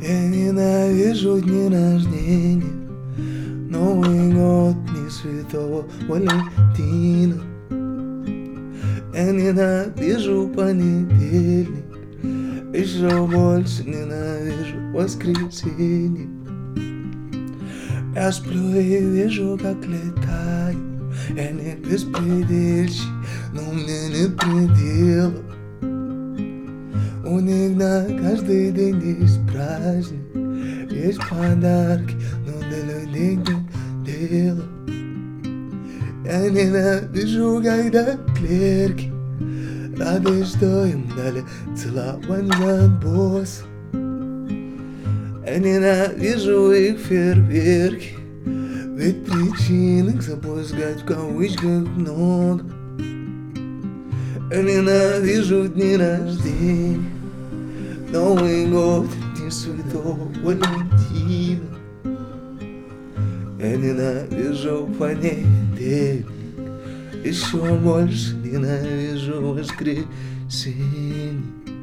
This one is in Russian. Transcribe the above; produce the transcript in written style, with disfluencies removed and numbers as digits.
Я ненавижу дни рождения, Новый год не Святого Валентина. Я ненавижу понедельник, еще больше ненавижу воскресенье. Я сплю и вижу, как летаю. Я не беспредельщик, но мне нет предела. У них на каждый день есть праздник, есть подарки, но для людей нет дела. Я ненавижу, когда клерки рады, что им дали целование от босса. Я ненавижу их фейерверки, ведь причин их запускать в кавычках много. Я ненавижу дни рождения, Новый год, Дни Святого Валентина. Я ненавижу понедельник, еще больше ненавижу воскресенье.